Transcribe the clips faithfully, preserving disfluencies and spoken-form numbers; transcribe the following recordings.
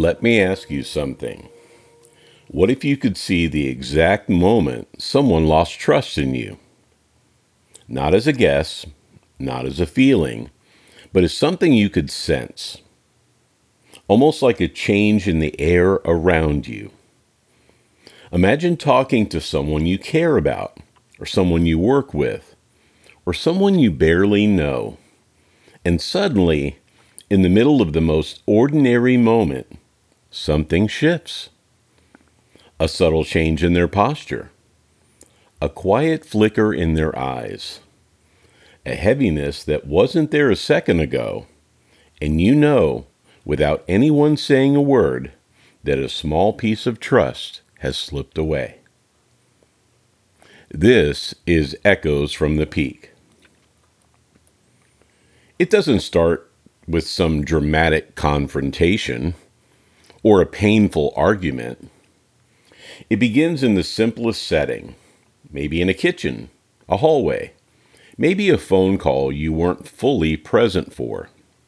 Let me ask you something. What if you could see the exact moment someone lost trust in you? Not as a guess, not as a feeling, but as something you could sense. Almost like a change in the air around you. Imagine talking to someone you care about, or someone you work with, or someone you barely know. And suddenly, in the middle of the most ordinary moment, something shifts. A subtle change in their posture. A quiet flicker in their eyes. A heaviness that wasn't there a second ago. And you know, without anyone saying a word, that a small piece of trust has slipped away. This is Echoes from the Peak. It doesn't start with some dramatic confrontation or a painful argument. It begins in the simplest setting, maybe in a kitchen, a hallway, maybe a phone call you weren't fully present for.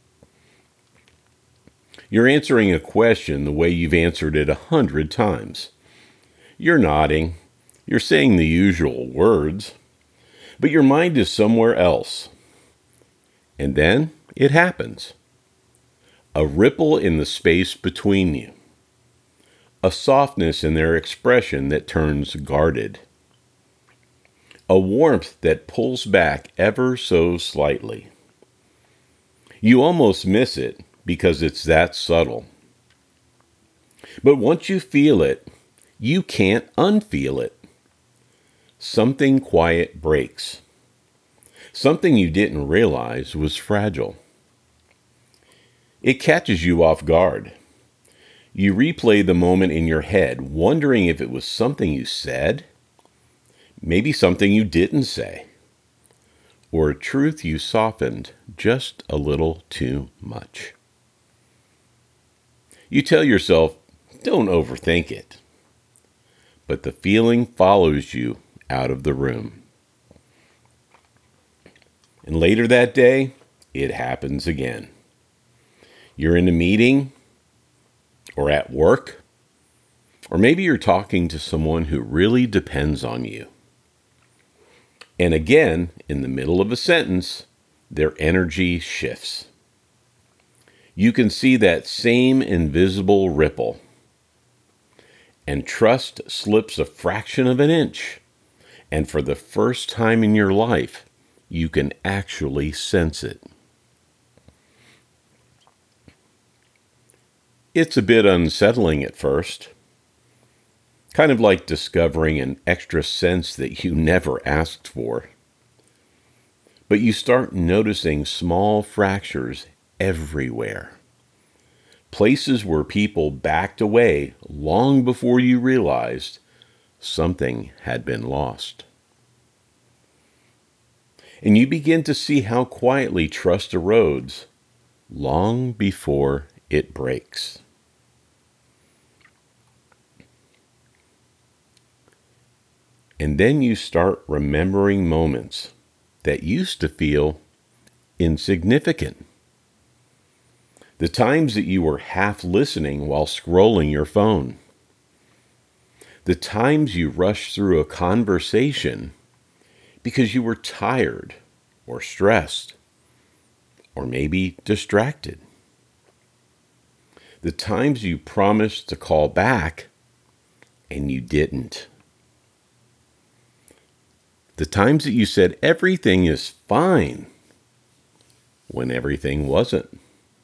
You're answering a question the way you've answered it a hundred times. You're nodding, you're saying the usual words, but your mind is somewhere else. And then it happens. A ripple in the space between you. A softness in their expression that turns guarded. A warmth that pulls back ever so slightly. You almost miss it because it's that subtle. But once you feel it, you can't unfeel it. Something quiet breaks. Something you didn't realize was fragile. It catches you off guard. You replay the moment in your head, wondering if it was something you said, maybe something you didn't say, or a truth you softened just a little too much. You tell yourself, don't overthink it. But the feeling follows you out of the room. And later that day, it happens again. You're in a meeting, or at work, or maybe you're talking to someone who really depends on you. And again, in the middle of a sentence, their energy shifts. You can see that same invisible ripple. And trust slips a fraction of an inch. And for the first time in your life, you can actually sense it. It's a bit unsettling at first. Kind of like discovering an extra sense that you never asked for. But you start noticing small fractures everywhere. Places where people backed away long before you realized something had been lost. And you begin to see how quietly trust erodes long before it breaks. And then you start remembering moments that used to feel insignificant. The times that you were half listening while scrolling your phone. The times you rushed through a conversation because you were tired or stressed or maybe distracted. The times you promised to call back and you didn't. The times that you said everything is fine when everything wasn't.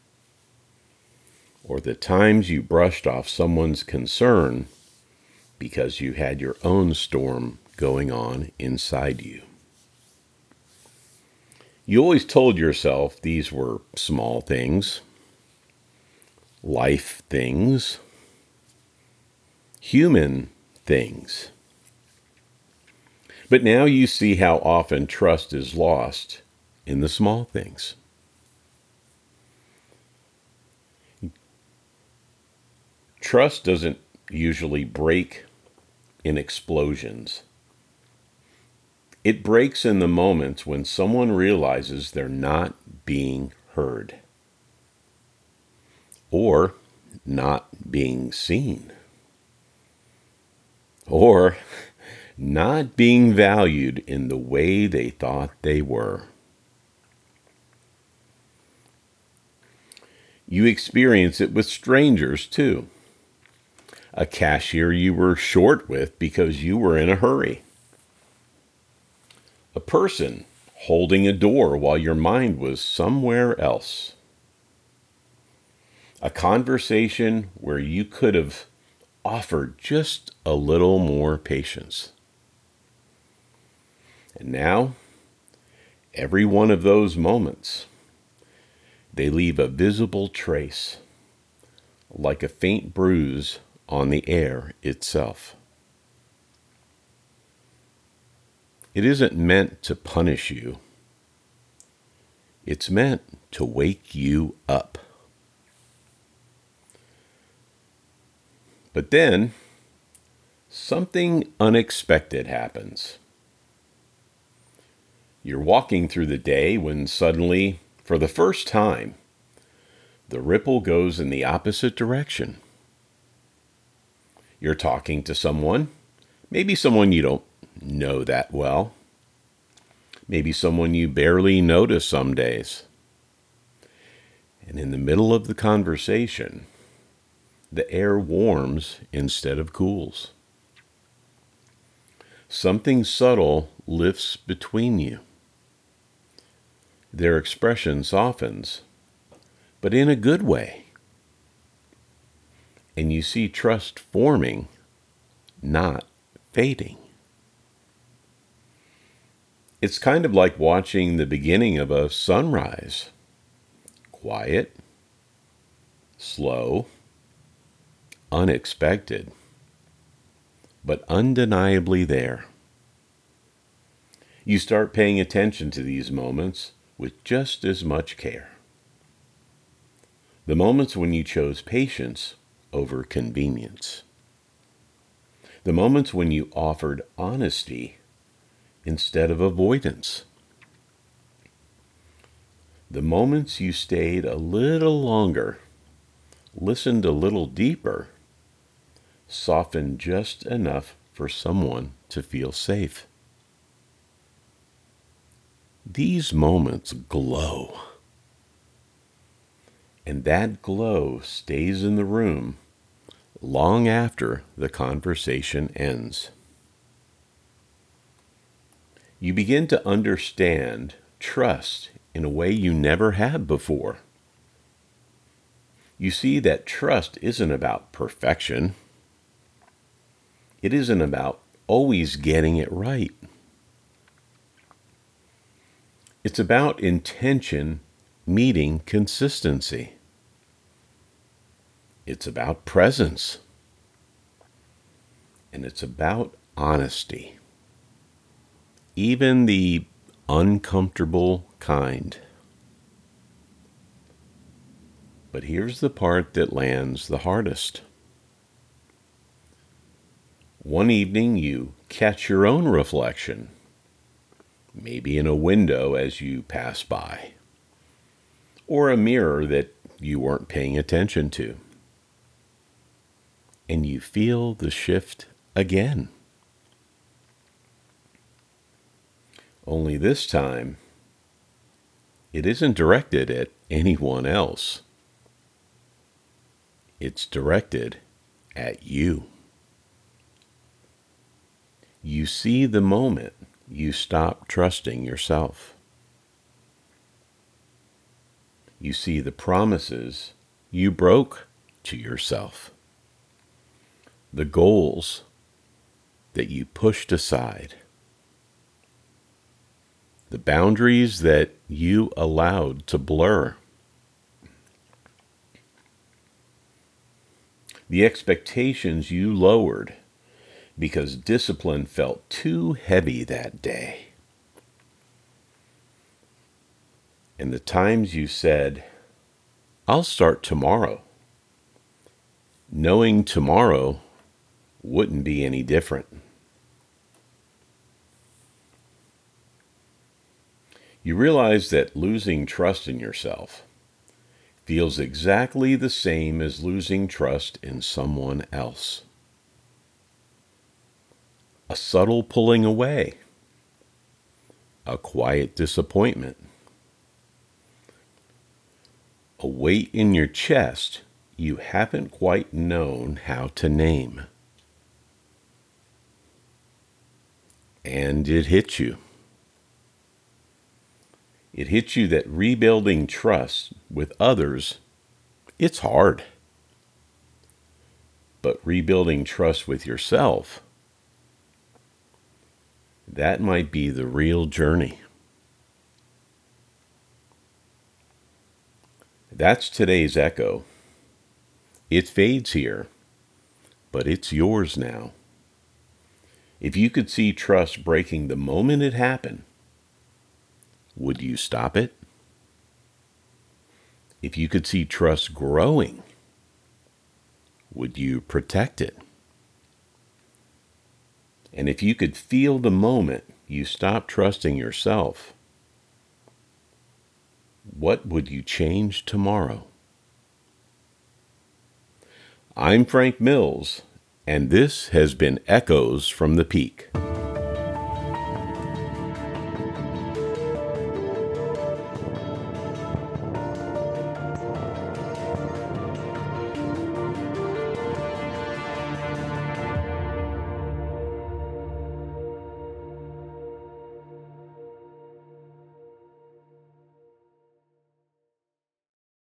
Or the times you brushed off someone's concern because you had your own storm going on inside you. You always told yourself these were small things, life things, human things. But now you see how often trust is lost in the small things. Trust doesn't usually break in explosions. It breaks in the moments when someone realizes they're not being heard. Or not being seen, or not being valued in the way they thought they were. You experience it with strangers too. A cashier you were short with because you were in a hurry. A person holding a door while your mind was somewhere else. A conversation where you could have offered just a little more patience. And now, every one of those moments, they leave a visible trace, like a faint bruise on the air itself. It isn't meant to punish you. It's meant to wake you up. But then, something unexpected happens. You're walking through the day when suddenly, for the first time, the ripple goes in the opposite direction. You're talking to someone, maybe someone you don't know that well, maybe someone you barely notice some days. And in the middle of the conversation, the air warms instead of cools. Something subtle lifts between you. Their expression softens, but in a good way. And you see trust forming, not fading. It's kind of like watching the beginning of a sunrise. Quiet, slow, unexpected, but undeniably there. You start paying attention to these moments with just as much care. The moments when you chose patience over convenience. The moments when you offered honesty instead of avoidance. The moments you stayed a little longer, listened a little deeper, softened just enough for someone to feel safe. These moments glow. And that glow stays in the room long after the conversation ends. You begin to understand trust in a way you never had before. You see that trust isn't about perfection. It isn't about always getting it right. It's about intention meeting consistency. It's about presence. And it's about honesty. Even the uncomfortable kind. But here's the part that lands the hardest. One evening you catch your own reflection, maybe in a window as you pass by, or a mirror that you weren't paying attention to. And you feel the shift again. Only this time, it isn't directed at anyone else. It's directed at you. You see the moment you stop trusting yourself. You see the promises you broke to yourself. The goals that you pushed aside. The boundaries that you allowed to blur. The expectations you lowered because discipline felt too heavy that day. And the times you said, I'll start tomorrow, knowing tomorrow wouldn't be any different. You realize that losing trust in yourself feels exactly the same as losing trust in someone else. A subtle pulling away, a quiet disappointment, a weight in your chest you haven't quite known how to name. And it hits you. It hits you that rebuilding trust with others, it's hard. But rebuilding trust with yourself, that might be the real journey. That's today's echo. It fades here, but it's yours now. If you could see trust breaking the moment it happened, would you stop it? If you could see trust growing, would you protect it? And if you could feel the moment you stop trusting yourself, what would you change tomorrow? I'm Frank Mills, and this has been Echoes from the Peak.